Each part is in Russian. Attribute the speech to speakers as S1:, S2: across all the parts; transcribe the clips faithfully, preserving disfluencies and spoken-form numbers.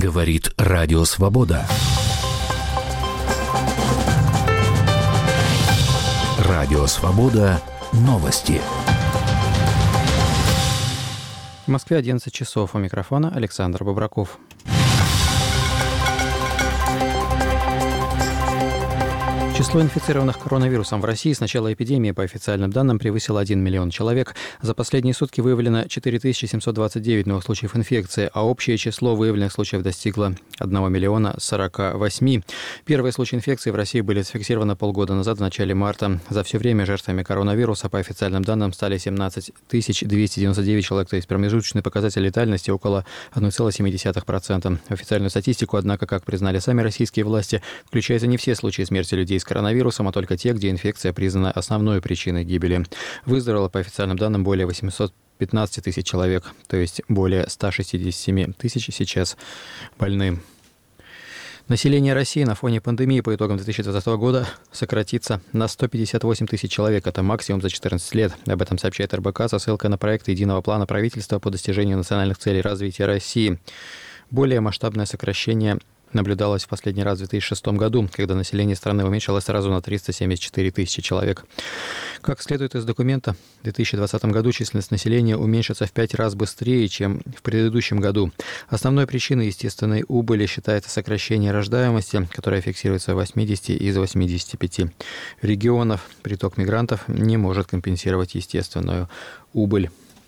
S1: Говорит Радио Свобода. Радио Свобода. Новости.
S2: В Москве одиннадцать часов. У микрофона Александр Бобраков. Число инфицированных коронавирусом в России с начала эпидемии, по официальным данным, превысило один миллион человек. За последние сутки выявлено четыре тысячи семьсот двадцать девять новых случаев инфекции, а общее число выявленных случаев достигло одного миллиона сорока восьми. Первые случаи инфекции в России были зафиксированы полгода назад, в начале марта. За все время жертвами коронавируса, по официальным данным, стали семнадцать тысяч двести девяносто девять человек, то есть промежуточный показатель летальности около одна целая семь десятых процента. В официальную статистику, однако, как признали сами российские власти, включаются не все случаи смерти людей с коронавирусом, а только те, где инфекция признана основной причиной гибели. Выздоровело, по официальным данным, более восемьсот пятнадцать тысяч человек, то есть более ста шестидесяти семи тысяч сейчас больны. Население России на фоне пандемии по итогам две тысячи двадцатого года сократится на сто пятьдесят восемь тысяч человек. Это максимум за четырнадцать лет. Об этом сообщает эр бэ ка со ссылкой на проект единого плана правительства по достижению национальных целей развития России. Более масштабное сокращение наблюдалось в последний раз в две тысячи шестом году, когда население страны уменьшилось сразу на триста семьдесят четыре тысячи человек. Как следует из документа, в две тысячи двадцатом году численность населения уменьшится в пять раз быстрее, чем в предыдущем году. Основной причиной естественной убыли считается сокращение рождаемости, которая фиксируется в восьмидесяти из восьмидесяти пяти регионов. Приток мигрантов не может компенсировать естественную убыль.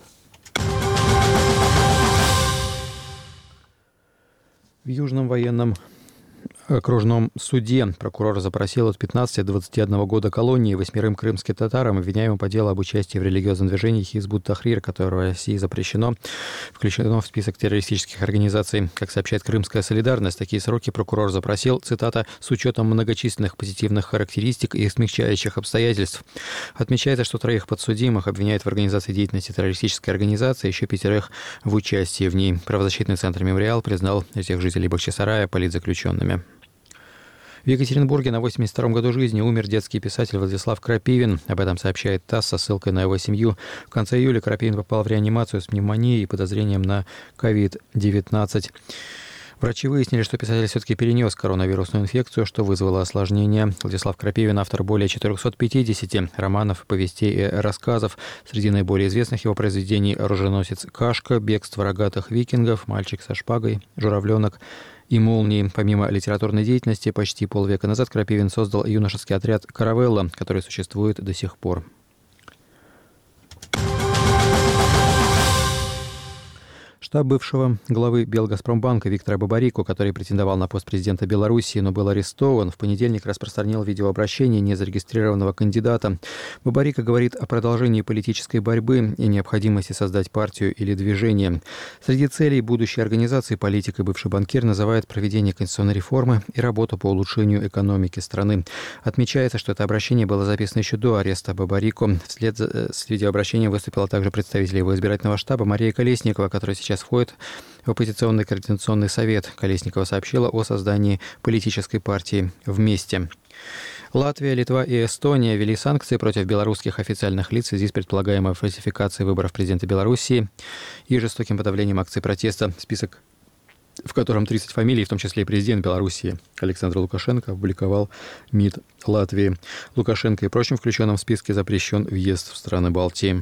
S2: В Южном военном окружном суде прокурор запросил от пятнадцати до двадцати одного года колонии восьмерым крымским татарам, обвиняемым по делу об участии в религиозном движении Хизб ут-Тахрир, которое в России запрещено, включено в список террористических организаций. Как сообщает Крымская солидарность, такие сроки прокурор запросил, цитата, «с учетом многочисленных позитивных характеристик и смягчающих обстоятельств». Отмечается, что троих подсудимых обвиняют в организации деятельности террористической организации, еще пятерых в участии в ней. Правозащитный центр «Мемориал» признал всех жителей Бахчисарая политзаключенными. В Екатеринбурге на восемьдесят втором году жизни умер детский писатель Владислав Крапивин. Об этом сообщает ТАСС со ссылкой на его семью. В конце июля Крапивин попал в реанимацию с пневмонией и подозрением на ковид девятнадцать. Врачи выяснили, что писатель все-таки перенес коронавирусную инфекцию, что вызвало осложнения. Владислав Крапивин – автор более четырехсот пятидесяти романов, повестей и рассказов. Среди наиболее известных его произведений «Оруженосец Кашка», «Бегство рогатых викингов», «Мальчик со шпагой», «Журавленок» и «Молнии». Помимо литературной деятельности, почти полвека назад Крапивин создал юношеский отряд «Каравелла», который существует до сих пор. Штаб бывшего главы Белгазпромбанка Виктора Бабарико, который претендовал на пост президента Белоруссии, но был арестован, в понедельник распространил видеообращение незарегистрированного кандидата. Бабарико говорит о продолжении политической борьбы и необходимости создать партию или движение. Среди целей будущей организации политик и бывший банкир называет проведение конституционной реформы и работу по улучшению экономики страны. Отмечается, что это обращение было записано еще до ареста Бабарико. Вслед за, с видеообращением выступила также представитель его избирательного штаба Мария Колесникова, которая сейчас входит в оппозиционный координационный совет. Колесникова сообщила о создании политической партии «Вместе». Латвия, Литва и Эстония ввели санкции против белорусских официальных лиц в связи с предполагаемой фальсификацией выборов президента Белоруссии и жестоким подавлением акций протеста. Список, в котором тридцать фамилий, в том числе и президент Белоруссии Александр Лукашенко, опубликовал МИД Латвии. Лукашенко и прочим включенным в списке запрещен въезд в страны Балтии.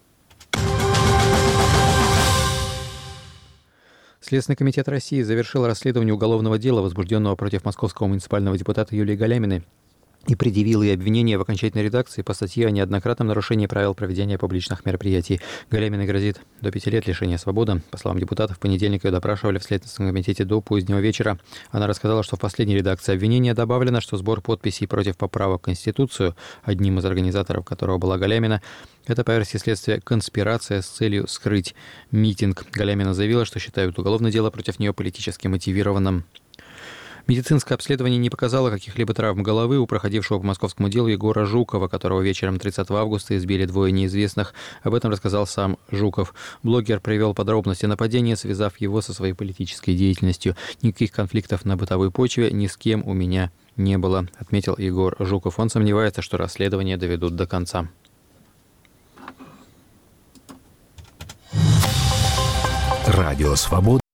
S2: Следственный комитет России завершил расследование уголовного дела, возбужденного против московского муниципального депутата Юлии Галяминой, и предъявил ей обвинение в окончательной редакции по статье о неоднократном нарушении правил проведения публичных мероприятий. Галяминой грозит до пяти лет лишения свободы. По словам депутатов, в понедельник ее допрашивали в Следственном комитете до позднего вечера. Она рассказала, что в последней редакции обвинения добавлено, что сбор подписей против поправок в Конституцию, одним из организаторов которого была Галямина, это, по версии следствия, конспирация с целью скрыть митинг. Галямина заявила, что считают уголовное дело против нее политически мотивированным. Медицинское обследование не показало каких-либо травм головы у проходившего по московскому делу Егора Жукова, которого вечером тридцатого августа избили двое неизвестных. Об этом рассказал сам Жуков. Блогер привел подробности нападения, связав его со своей политической деятельностью. Никаких конфликтов на бытовой почве ни с кем у меня не было, отметил Егор Жуков. Он сомневается, что расследование доведут до конца.
S1: Радио Свобода.